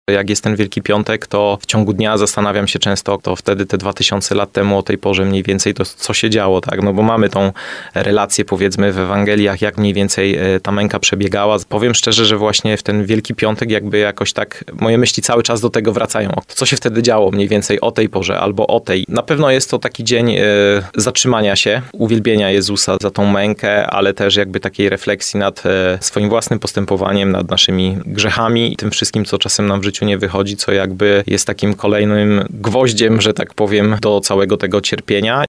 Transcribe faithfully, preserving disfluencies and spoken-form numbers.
Jak jest ten Wielki Piątek, to w ciągu dnia zastanawiam się często, to wtedy te dwa tysiące lat temu o tej porze mniej więcej to co się działo, tak? No bo mamy tą relację powiedzmy w Ewangeliach, jak mniej więcej ta męka przebiegała. Powiem szczerze, że właśnie w ten Wielki Piątek jakby jakoś tak moje myśli cały czas do tego wracają. Co się wtedy działo mniej więcej o tej porze albo o tej. Na pewno jest to taki dzień e, zatrzymania się, uwielbienia Jezusa za tą mękę, ale też jakby takiej refleksji nad e, swoim własnym postępowaniem, nad naszymi grzechami i tym wszystkim, co czasem nam w życiu nie wychodzi, co jakby jest takim kolejnym gwoździem, że tak powiem, do całego tego cierpienia.